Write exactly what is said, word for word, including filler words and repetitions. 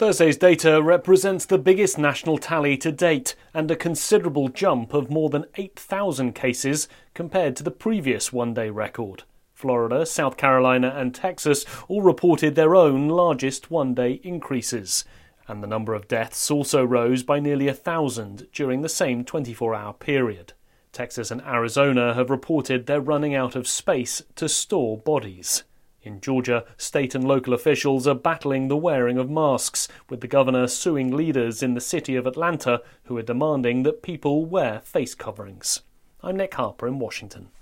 Thursday's data represents the biggest national tally to date and a considerable jump of more than eight thousand cases compared to the previous one-day record. Florida, South Carolina and Texas all reported their own largest one-day increases, and the number of deaths also rose by nearly a thousand during the same twenty-four hour period. Texas and Arizona have reported they're running out of space to store bodies. In Georgia, state and local officials are battling the wearing of masks, with the governor suing leaders in the city of Atlanta who are demanding that people wear face coverings. I'm Nick Harper in Washington.